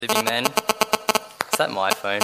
Living man. Is that my phone?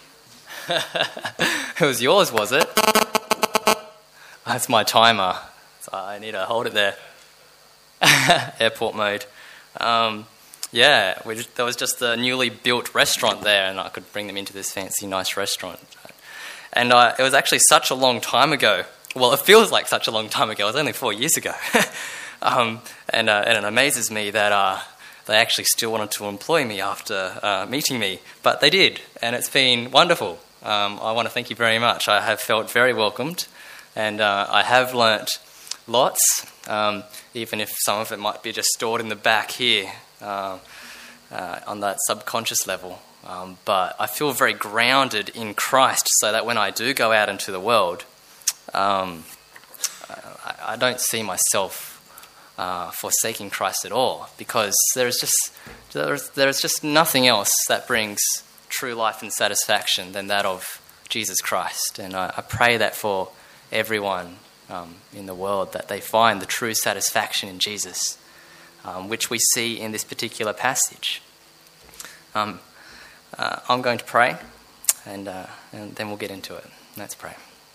It was yours, was it? That's my timer. So I need to hold it there. Airport mode. There was just a newly built restaurant there, and I could bring them into this fancy, nice restaurant. And it was actually such a long time ago. Well, it feels like such a long time ago. It was only 4 years ago. And it amazes me that they actually still wanted to employ me after meeting me. But they did, and it's been wonderful. I want to thank you very much. I have felt very welcomed, and I have learnt lots, even if some of it might be just stored in the back here on that subconscious level. But I feel very grounded in Christ, so that when I do go out into the world, I don't see myself forsaking Christ at all, because there is just nothing else that brings true life and satisfaction than that of Jesus Christ. And I pray that for everyone in the world, that they find the true satisfaction in Jesus, which we see in this particular passage. I'm going to pray, and then we'll get into it. Let's pray.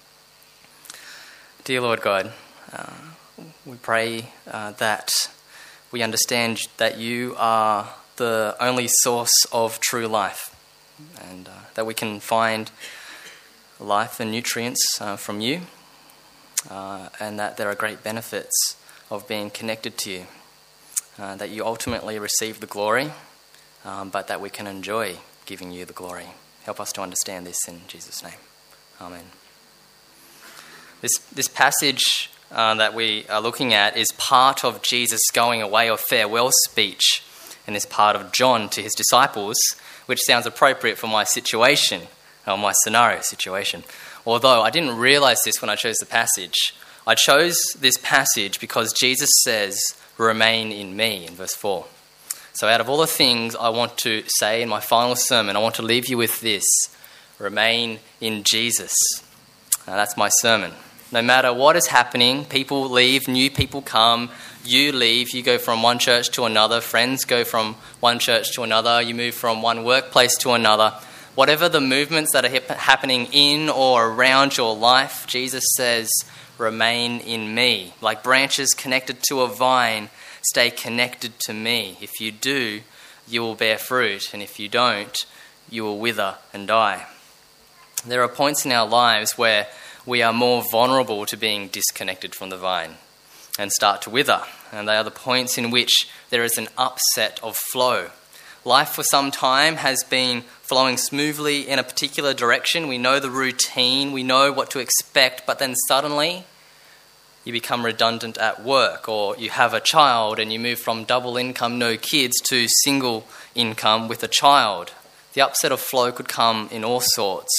Dear Lord God, we pray that we understand that you are the only source of true life, and that we can find life and nutrients from you, and that there are great benefits of being connected to you, that you ultimately receive the glory, but that we can enjoy giving you the glory. Help us to understand this in Jesus' name. Amen. This passage that we are looking at is part of Jesus' going away or farewell speech in this part of John to his disciples, which sounds appropriate for my situation, or my scenario situation. Although I didn't realize this when I chose the passage. I chose this passage because Jesus says, "Remain in me," in verse 4. So out of all the things I want to say in my final sermon, I want to leave you with this: remain in Jesus. That's my sermon. No matter what is happening, people leave, new people come, you leave, you go from one church to another, friends go from one church to another, you move from one workplace to another. Whatever the movements that are happening in or around your life, Jesus says, remain in me. Like branches connected to a vine, stay connected to me. If you do, you will bear fruit, and if you don't, you will wither and die. There are points in our lives where we are more vulnerable to being disconnected from the vine and start to wither. And they are the points in which there is an upset of flow. Life for some time has been flowing smoothly in a particular direction. We know the routine, we know what to expect, but then suddenly you become redundant at work, or you have a child and you move from double income, no kids, to single income with a child. The upset of flow could come in all sorts.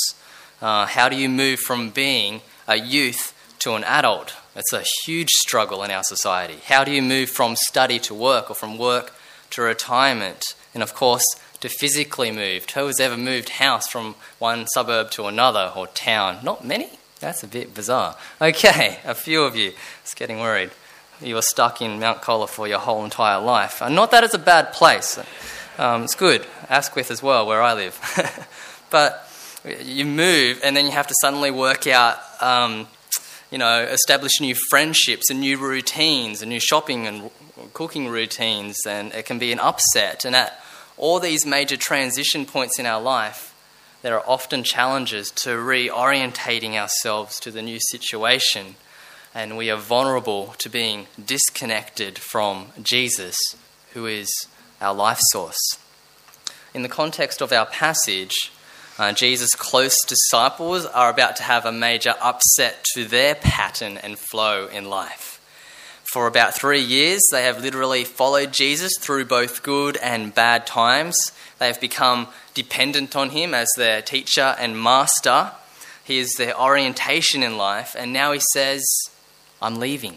How do you move from being a youth to an adult? It's a huge struggle in our society. How do you move from study to work, or from work to retirement? And of course, to physically move. Who has ever moved house from one suburb to another, or town? Not many? That's a bit bizarre. Okay, a few of you. It's getting worried. You were stuck in Mount Colah for your whole entire life. And not that it's a bad place. It's good. Asquith as well, where I live. But you move, and then you have to suddenly work out, establish new friendships and new routines and new shopping and cooking routines, and it can be an upset. And at all these major transition points in our life, there are often challenges to reorientating ourselves to the new situation, and we are vulnerable to being disconnected from Jesus, who is our life source. In the context of our passage, Jesus' close disciples are about to have a major upset to their pattern and flow in life. For about 3 years, they have literally followed Jesus through both good and bad times. They have become dependent on him as their teacher and master. He is their orientation in life, and now he says, I'm leaving.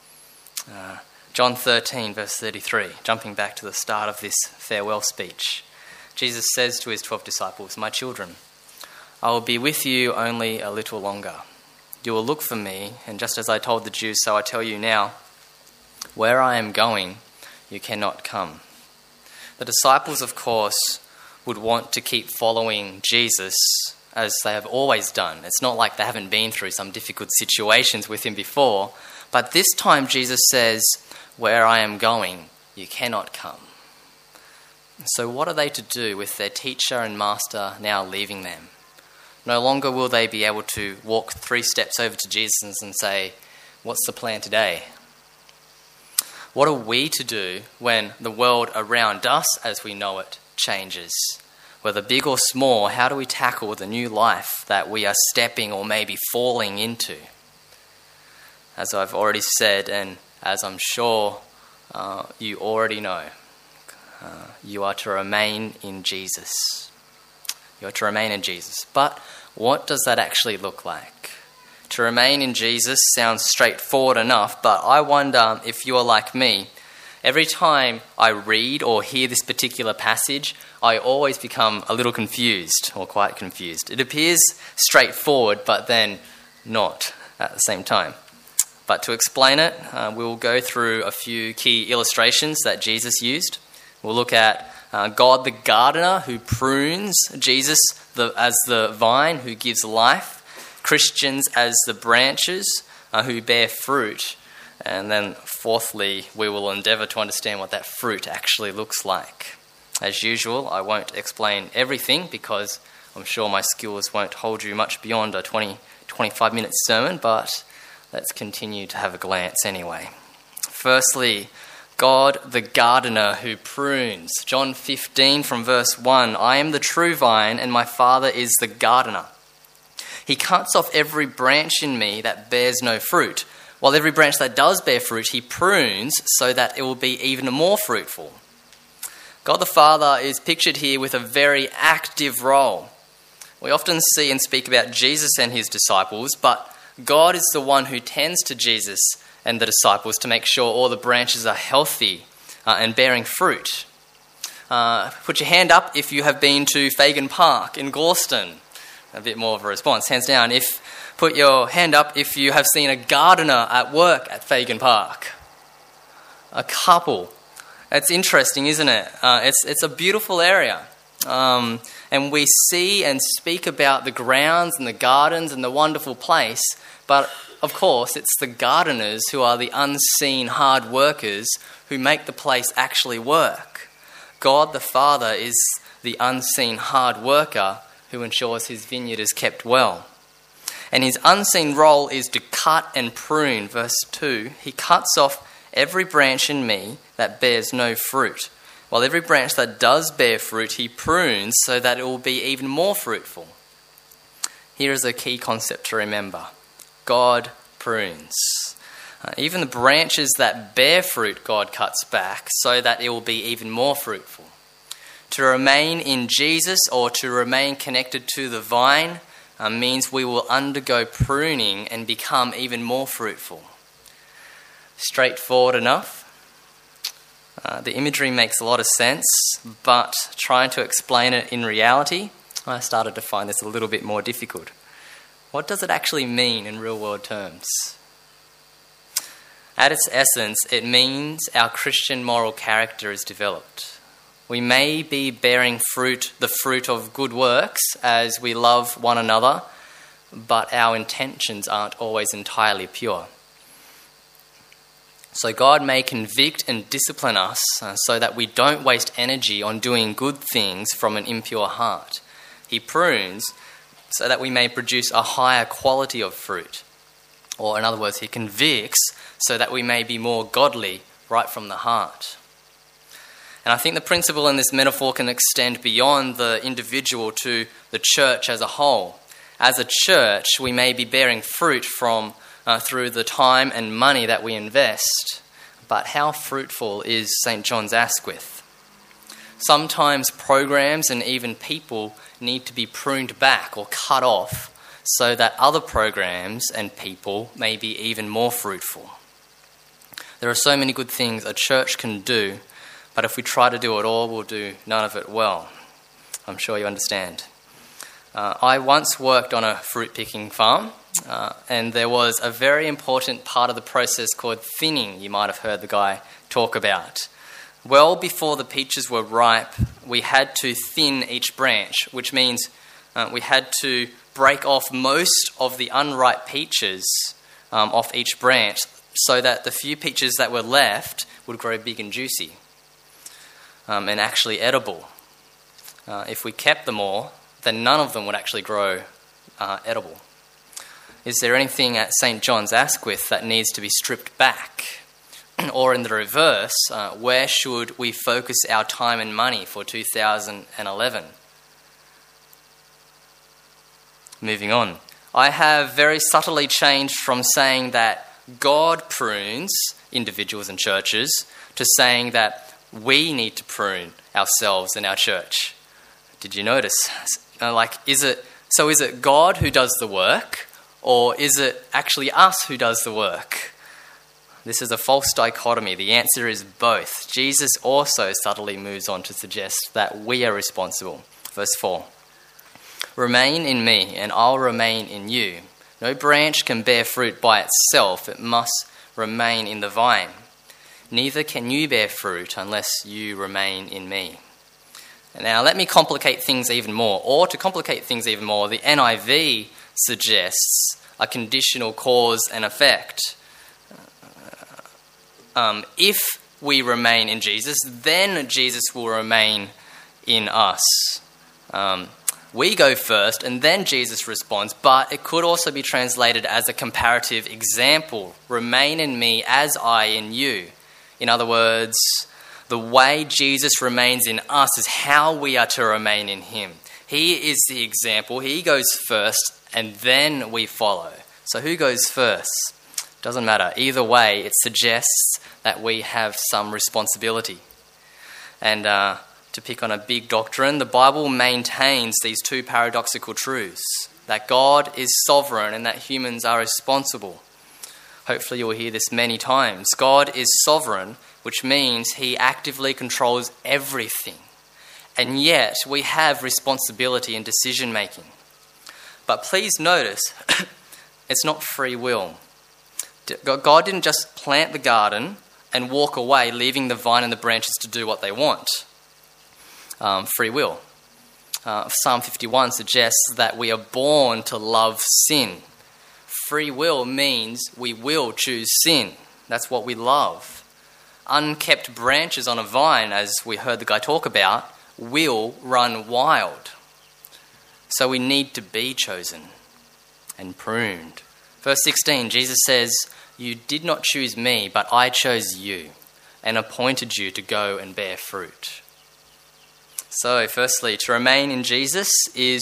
John 13, verse 33, jumping back to the start of this farewell speech. Jesus says to his 12 disciples, "My children, I will be with you only a little longer. You will look for me, and just as I told the Jews, so I tell you now, where I am going, you cannot come." The disciples, of course, would want to keep following Jesus as they have always done. It's not like they haven't been through some difficult situations with him before, but this time Jesus says, "Where I am going, you cannot come." So what are they to do with their teacher and master now leaving them? No longer will they be able to walk 3 steps over to Jesus and say, "What's the plan today?" What are we to do when the world around us as we know it changes? Whether big or small, how do we tackle the new life that we are stepping or maybe falling into? As I've already said, and as I'm sure you already know, you are to remain in Jesus. You are to remain in Jesus. But what does that actually look like? To remain in Jesus sounds straightforward enough, but I wonder if you are like me. Every time I read or hear this particular passage, I always become a little confused, or quite confused. It appears straightforward, but then not at the same time. But to explain it, we'll go through a few key illustrations that Jesus used. We'll look at God the gardener who prunes, Jesus as the vine who gives life, Christians as the branches who bear fruit, and then fourthly, we will endeavour to understand what that fruit actually looks like. As usual, I won't explain everything because I'm sure my skills won't hold you much beyond a 20-25 minute sermon, but let's continue to have a glance anyway. Firstly, God the gardener who prunes. John 15 from verse 1, "I am the true vine and my Father is the gardener. He cuts off every branch in me that bears no fruit, while every branch that does bear fruit he prunes so that it will be even more fruitful." God the Father is pictured here with a very active role. We often see and speak about Jesus and his disciples, but God is the one who tends to Jesus and the disciples to make sure all the branches are healthy and bearing fruit. Put your hand up if you have been to Fagan Park in Gorleston. A bit more of a response. Hands down. Put your hand up if you have seen a gardener at work at Fagan Park. A couple. It's interesting, isn't it? It's a beautiful area. And we see and speak about the grounds and the gardens and the wonderful place, but of course, it's the gardeners who are the unseen hard workers who make the place actually work. God the Father is the unseen hard worker who ensures his vineyard is kept well. And his unseen role is to cut and prune. Verse 2, "He cuts off every branch in me that bears no fruit, while every branch that does bear fruit he prunes so that it will be even more fruitful." Here is a key concept to remember. God prunes. Even the branches that bear fruit, God cuts back so that it will be even more fruitful. To remain in Jesus or to remain connected to the vine means we will undergo pruning and become even more fruitful. Straightforward enough. The imagery makes a lot of sense, but trying to explain it in reality, I started to find this a little bit more difficult. What does it actually mean in real-world terms? At its essence, it means our Christian moral character is developed. We may be bearing fruit, the fruit of good works, as we love one another, but our intentions aren't always entirely pure. So God may convict and discipline us so that we don't waste energy on doing good things from an impure heart. He prunes so that we may produce a higher quality of fruit. Or in other words, he convicts so that we may be more godly right from the heart. And I think the principle in this metaphor can extend beyond the individual to the church as a whole. As a church, we may be bearing fruit from through the time and money that we invest. But how fruitful is St. John's Asquith? Sometimes programs and even people need to be pruned back or cut off so that other programs and people may be even more fruitful. There are so many good things a church can do, but if we try to do it all, we'll do none of it well. I'm sure you understand. I once worked on a fruit picking farm, and there was a very important part of the process called thinning. You might have heard the guy talk about. Well before the peaches were ripe, we had to thin each branch, which means we had to break off most of the unripe peaches off each branch so that the few peaches that were left would grow big and juicy and actually edible. If we kept them all, then none of them would actually grow edible. Is there anything at St. John's Asquith that needs to be stripped back? Or in the reverse, where should we focus our time and money for 2011? Moving on. I have very subtly changed from saying that God prunes individuals and churches to saying that we need to prune ourselves and our church. Did you notice? Is it God who does the work, or is it actually us who does the work? This is a false dichotomy. The answer is both. Jesus also subtly moves on to suggest that we are responsible. Verse 4. Remain in me, and I'll remain in you. No branch can bear fruit by itself. It must remain in the vine. Neither can you bear fruit unless you remain in me. Now, let me complicate things even more. Or to complicate things even more, the NIV suggests a conditional cause and effect. If we remain in Jesus, then Jesus will remain in us. We go first, and then Jesus responds, but it could also be translated as a comparative example. Remain in me as I in you. In other words, the way Jesus remains in us is how we are to remain in him. He is the example. He goes first, and then we follow. So who goes first? Doesn't matter. Either way, it suggests that we have some responsibility. And to pick on a big doctrine, the Bible maintains these two paradoxical truths, that God is sovereign and that humans are responsible. Hopefully you'll hear this many times. God is sovereign, which means he actively controls everything. And yet we have responsibility in decision making. But please notice, it's not free will. God didn't just plant the garden and walk away, leaving the vine and the branches to do what they want. Free will. Psalm 51 suggests that we are born to love sin. Free will means we will choose sin. That's what we love. Unkept branches on a vine, as we heard the guy talk about, will run wild. So we need to be chosen and pruned. Verse 16, Jesus says, "You did not choose me, but I chose you and appointed you to go and bear fruit." So, firstly, to remain in Jesus is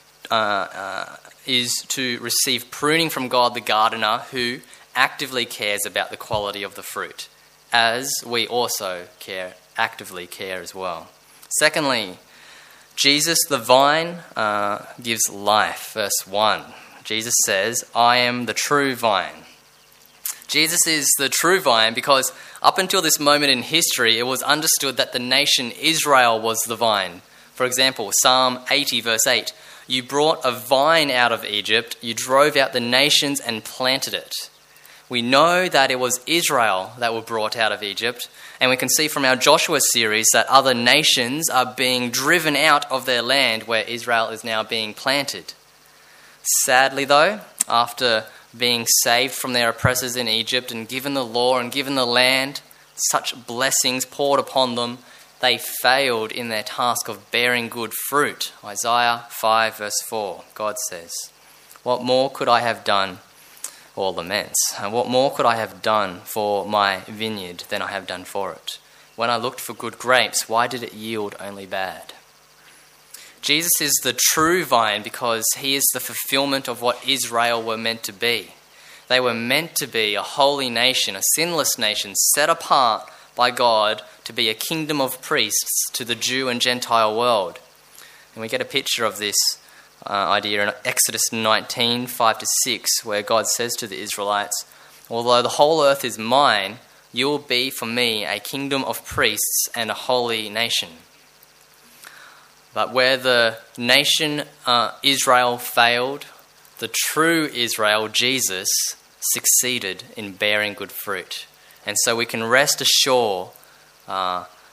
to receive pruning from God the gardener, who actively cares about the quality of the fruit, as we also actively care as well. Secondly, Jesus the vine gives life. Verse 1, Jesus says, "I am the true vine." Jesus is the true vine because up until this moment in history, it was understood that the nation Israel was the vine. For example, Psalm 80 verse 8, "You brought a vine out of Egypt, you drove out the nations and planted it." We know that it was Israel that were brought out of Egypt, and we can see from our Joshua series that other nations are being driven out of their land where Israel is now being planted. Sadly though, after being saved from their oppressors in Egypt and given the law and given the land, such blessings poured upon them, they failed in their task of bearing good fruit. Isaiah 5 verse 4, God says, "What more could I have done," or laments, "and what more could I have done for my vineyard than I have done for it? When I looked for good grapes, why did it yield only bad?" Jesus is the true vine because he is the fulfillment of what Israel were meant to be. They were meant to be a holy nation, a sinless nation, set apart by God to be a kingdom of priests to the Jew and Gentile world. And we get a picture of this idea in Exodus 19, 5-6, where God says to the Israelites, "Although the whole earth is mine, you will be for me a kingdom of priests and a holy nation." But where the nation Israel failed, the true Israel, Jesus, succeeded in bearing good fruit. And so we can rest assured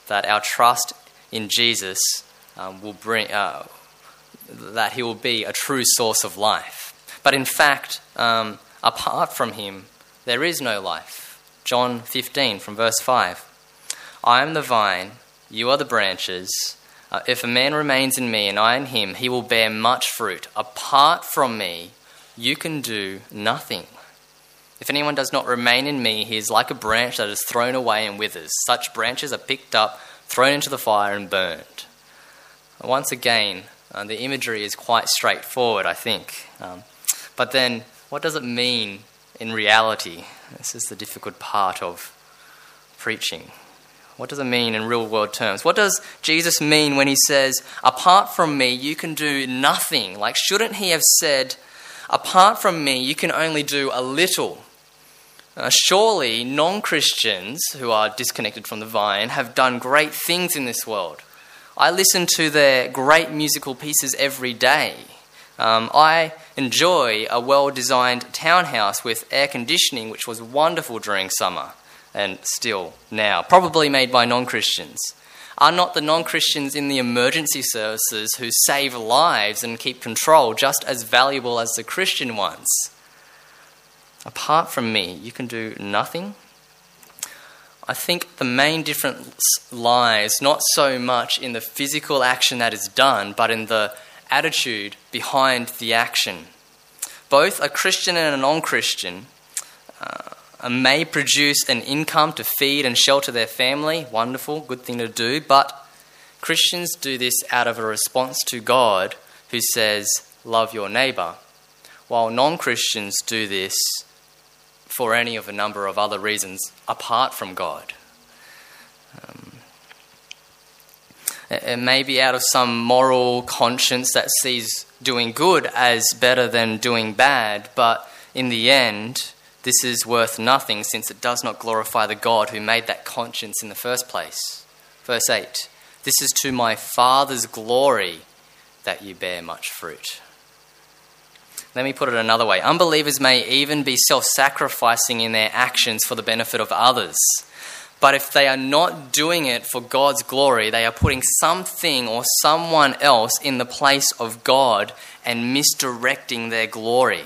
that our trust in Jesus will bring, that he will be a true source of life. But in fact, apart from him, there is no life. John 15 from verse 5. I am the vine, you are the branches. If a man remains in me and I in him, he will bear much fruit. Apart from me, you can do nothing. If anyone does not remain in me, he is like a branch that is thrown away and withers. Such branches are picked up, thrown into the fire and burned. Once again, the imagery is quite straightforward, I think. But then, what does it mean in reality? This is the difficult part of preaching. What does it mean in real world terms? What does Jesus mean when he says, apart from me, you can do nothing? Like, shouldn't he have said, apart from me, you can only do a little? Surely non-Christians who are disconnected from the vine have done great things in this world. I listen to their great musical pieces every day. I enjoy a well-designed townhouse with air conditioning, which was wonderful during summer and still now, probably made by non-Christians. Are not the non-Christians in the emergency services who save lives and keep control just as valuable as the Christian ones? Apart from me, you can do nothing. I think the main difference lies not so much in the physical action that is done, but in the attitude behind the action. Both a Christian and a non-Christian may produce an income to feed and shelter their family. Wonderful, good thing to do. But Christians do this out of a response to God, who says, love your neighbour, while non-Christians do this for any of a number of other reasons apart from God. It may be out of some moral conscience that sees doing good as better than doing bad, but in the end, this is worth nothing since it does not glorify the God who made that conscience in the first place. Verse 8, this is to my Father's glory that you bear much fruit. Let me put it another way. Unbelievers may even be self-sacrificing in their actions for the benefit of others. But if they are not doing it for God's glory, they are putting something or someone else in the place of God and misdirecting their glory.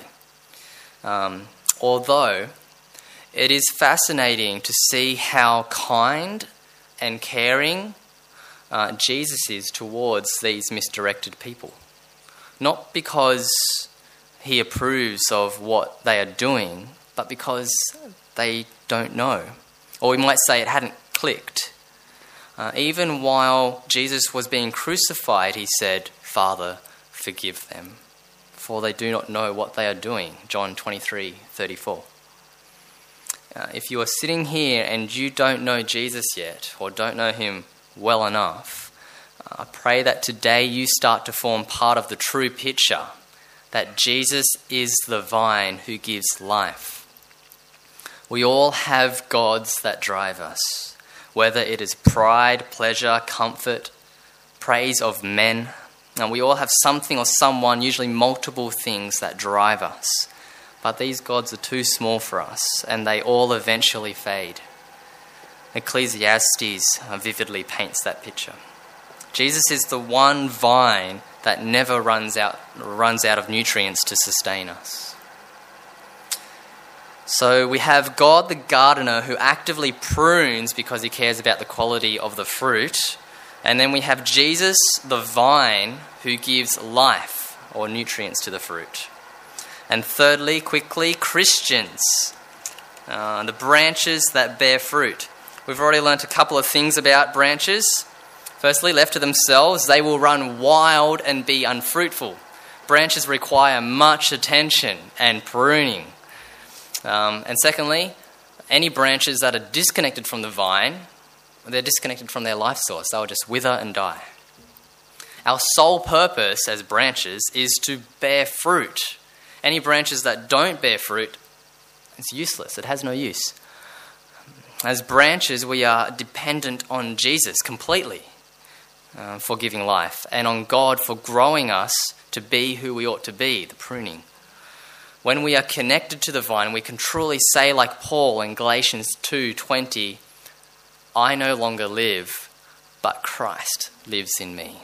Although it is fascinating to see how kind and caring Jesus is towards these misdirected people. Not because he approves of what they are doing, but because they don't know. Or we might say it hadn't clicked. Even while Jesus was being crucified, he said, Father, forgive them, for they do not know what they are doing. John 23:34. If you are sitting here and you don't know Jesus yet, or don't know him well enough, I pray that today you start to form part of the true picture that Jesus is the vine who gives life. We all have gods that drive us, whether it is pride, pleasure, comfort, praise of men. And we all have something or someone, usually multiple things, that drive us. But these gods are too small for us, and they all eventually fade. Ecclesiastes vividly paints that picture. Jesus is the one vine that never runs out of nutrients to sustain us. So we have God the gardener who actively prunes because he cares about the quality of the fruit. And then we have Jesus the vine who gives life or nutrients to the fruit. And thirdly, quickly, Christians, the branches that bear fruit. We've already learnt a couple of things about branches. Firstly, left to themselves, they will run wild and be unfruitful. Branches require much attention and pruning. And secondly, any branches that are disconnected from the vine, they're disconnected from their life source. They'll just wither and die. Our sole purpose as branches is to bear fruit. Any branches that don't bear fruit, it's useless. It has no use. As branches, we are dependent on Jesus completely for giving life, and on God for growing us to be who we ought to be, the pruning. When we are connected to the vine, we can truly say like Paul in Galatians 2:20, I no longer live, but Christ lives in me.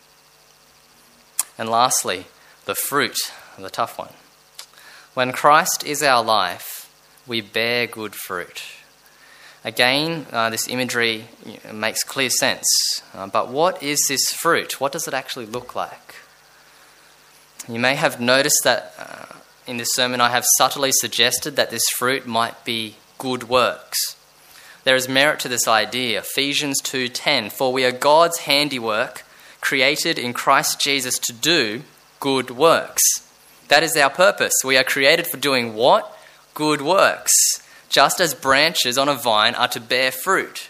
And lastly, the fruit, the tough one. When Christ is our life, we bear good fruit. Again, this imagery makes clear sense. But what is this fruit? What does it actually look like? You may have noticed that in this sermon I have subtly suggested that this fruit might be good works. There is merit to this idea. Ephesians 2:10, for we are God's handiwork, created in Christ Jesus to do good works. That is our purpose. We are created for doing what? Good works. Just as branches on a vine are to bear fruit.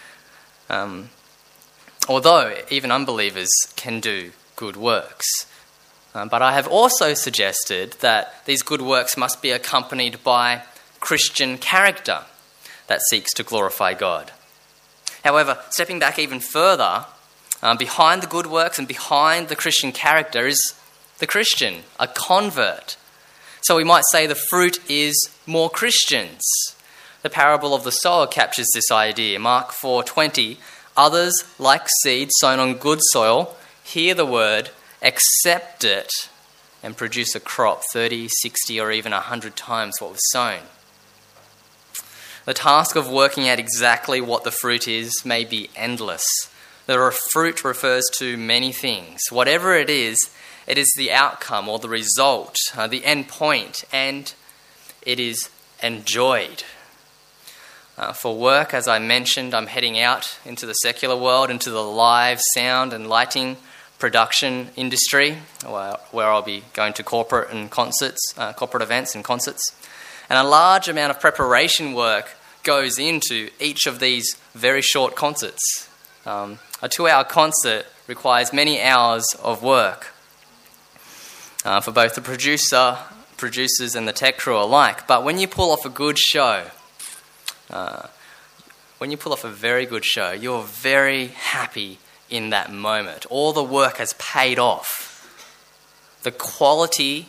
Although even unbelievers can do good works. But I have also suggested that these good works must be accompanied by Christian character that seeks to glorify God. However, stepping back even further, behind the good works and behind the Christian character is the Christian, a convert. So we might say the fruit is more Christians. The parable of the sower captures this idea. Mark 4:20, others, like seed sown on good soil, hear the word, accept it, and produce a crop 30, 60, or even 100 times what was sown. The task of working out exactly what the fruit is may be endless. The fruit refers to many things. Whatever it is the outcome or the result, the end point, and it is enjoyed. For work, as I mentioned, I'm heading out into the secular world, into the live sound and lighting production industry, where I'll be going to corporate events and concerts. And a large amount of preparation work goes into each of these very short concerts. A 2-hour concert requires many hours of work for both the producers and the tech crew alike. But when you pull off a good show, when you pull off a very good show, you're very happy in that moment. All the work has paid off. The quality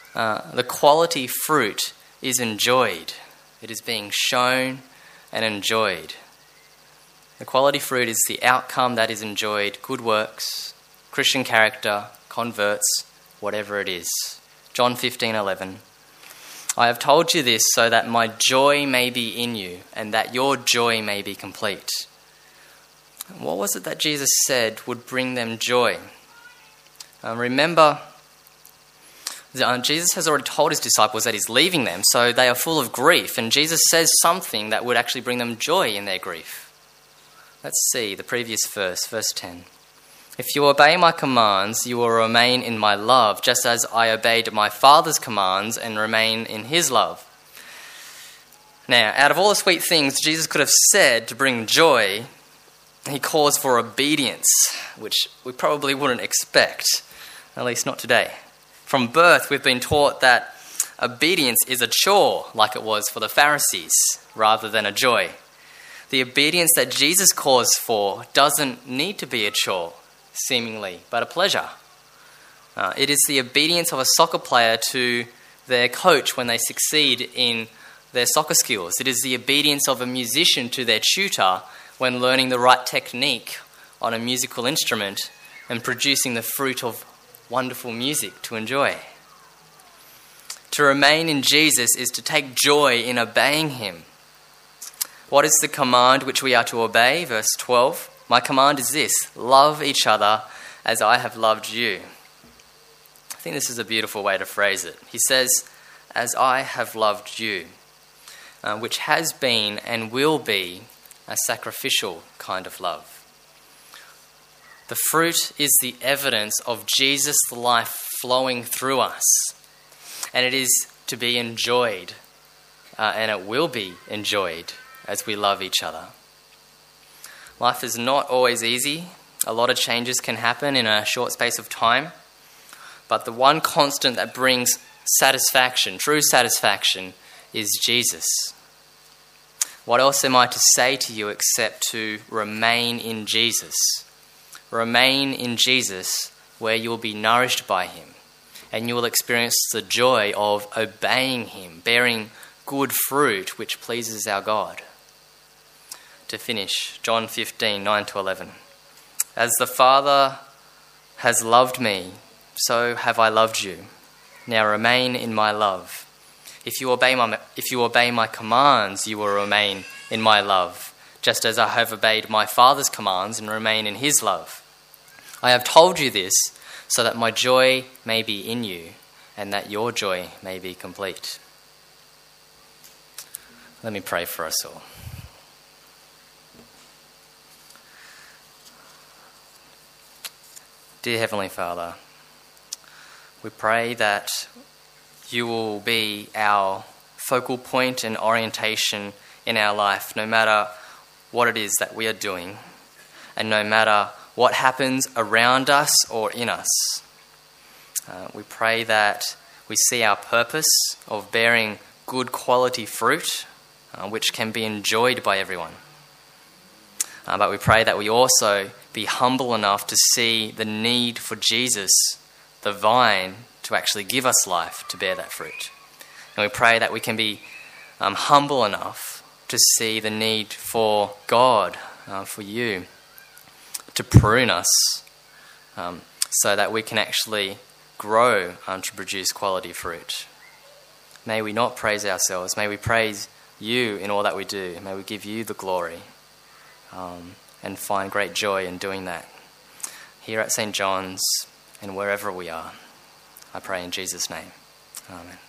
fruit is enjoyed. It is being shown and enjoyed. The quality fruit is the outcome that is enjoyed. Good works, Christian character, converts, whatever it is. John 15:11. I have told you this so that my joy may be in you and that your joy may be complete. What was it that Jesus said would bring them joy? Remember, Jesus has already told his disciples that he's leaving them, so they are full of grief, and Jesus says something that would actually bring them joy in their grief. Let's see the previous verse, verse 10. If you obey my commands, you will remain in my love, just as I obeyed my Father's commands and remain in his love. Now, out of all the sweet things Jesus could have said to bring joy, he calls for obedience, which we probably wouldn't expect, at least not today. From birth, we've been taught that obedience is a chore, like it was for the Pharisees, rather than a joy. The obedience that Jesus calls for doesn't need to be a chore, seemingly, but a pleasure. It is the obedience of a soccer player to their coach when they succeed in their soccer skills. It is the obedience of a musician to their tutor when learning the right technique on a musical instrument and producing the fruit of wonderful music to enjoy. To remain in Jesus is to take joy in obeying him. What is the command which we are to obey? Verse 12. My command is this: love each other as I have loved you. I think this is a beautiful way to phrase it. He says, as I have loved you, which has been and will be a sacrificial kind of love. The fruit is the evidence of Jesus' life flowing through us. And it is to be enjoyed, and it will be enjoyed as we love each other. Life is not always easy. A lot of changes can happen in a short space of time. But the one constant that brings satisfaction, true satisfaction, is Jesus. What else am I to say to you except to remain in Jesus? Remain in Jesus, where you will be nourished by him, and you will experience the joy of obeying him, bearing good fruit which pleases our God. To finish, John 15:9-11. As the Father has loved me, so have I loved you. Now remain in my love. If you obey my commands, you will remain in my love, just as I have obeyed my Father's commands and remain in his love. I have told you this so that my joy may be in you and that your joy may be complete. Let me pray for us all. Dear Heavenly Father, we pray that you will be our focal point and orientation in our life, no matter what it is that we are doing, and no matter what happens around us or in us. We pray that we see our purpose of bearing good quality fruit, which can be enjoyed by everyone. But we pray that we also be humble enough to see the need for Jesus, the vine, to actually give us life to bear that fruit. And we pray that we can be humble enough to see the need for God, for you, to prune us so that we can actually grow to produce quality fruit. May we not praise ourselves. May we praise you in all that we do. May we give you the glory and find great joy in doing that here at St. John's and wherever we are. I pray in Jesus' name. Amen.